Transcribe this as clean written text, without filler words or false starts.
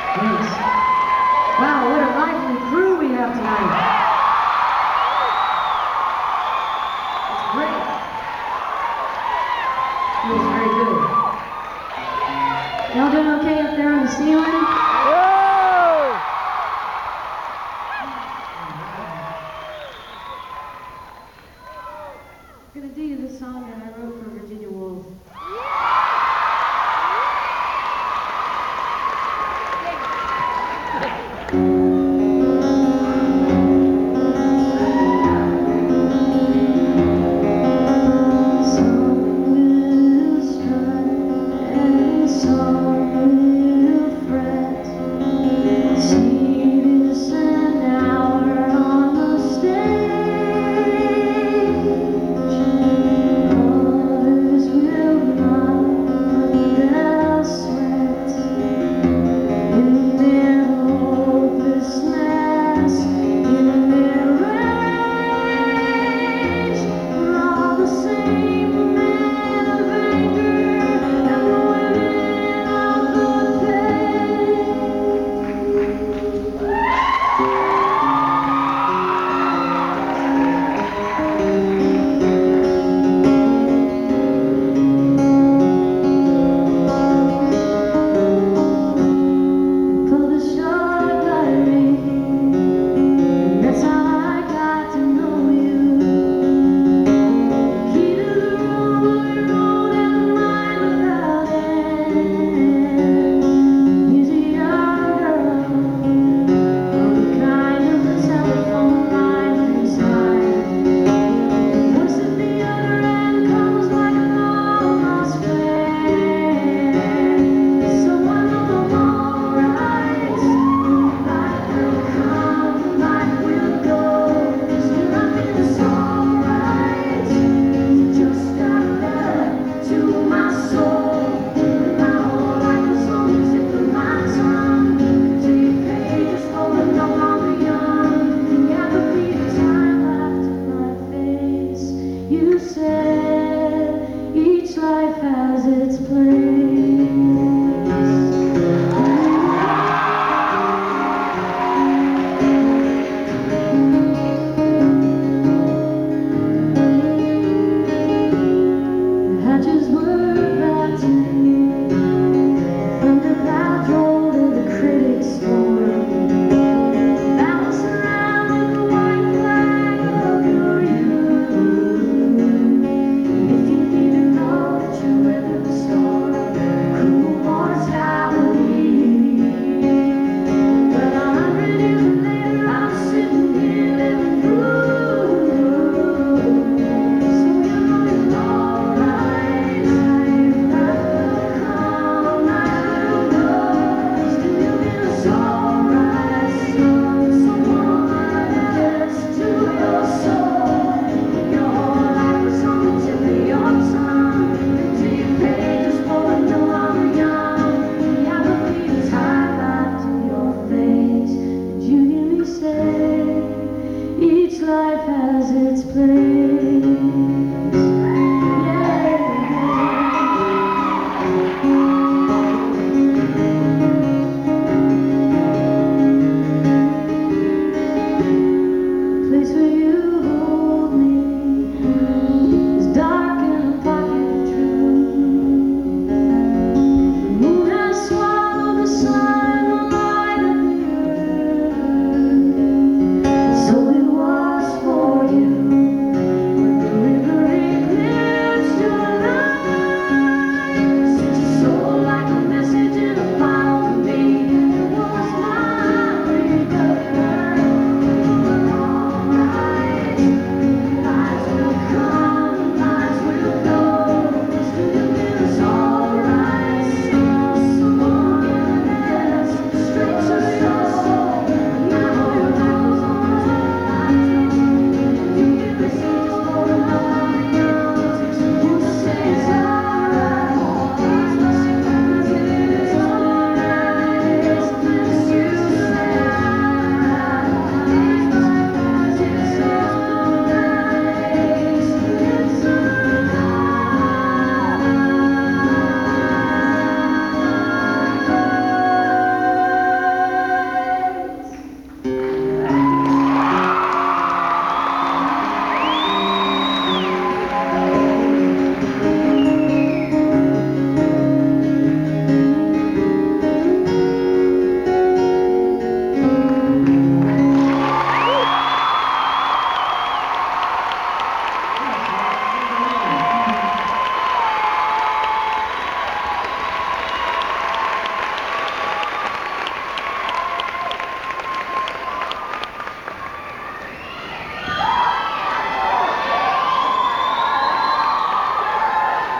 Thanks. Wow, what a lively crew we have tonight. It's great. Feels very good. Y'all doing okay up there on the ceiling? I'm gonna do you this song that I wrote for Virginia Woolf. You said each life has its place. The hatches were back to me, under that roll of the critic's storm. Bounce around with the white flag of your youth. If you didn't know that you weathered the storm, cruel waters Galilee. But 100 years later, I'm sitting here living through. So you know you're alright. Life will come, life will go. Still it's alright. Someone that gets to your soul. Your whole life was on the tip of your tongue. Deep pages full of no longer young. Yeah, I believe it's highlight to your face. Did you hear me say each life has its place?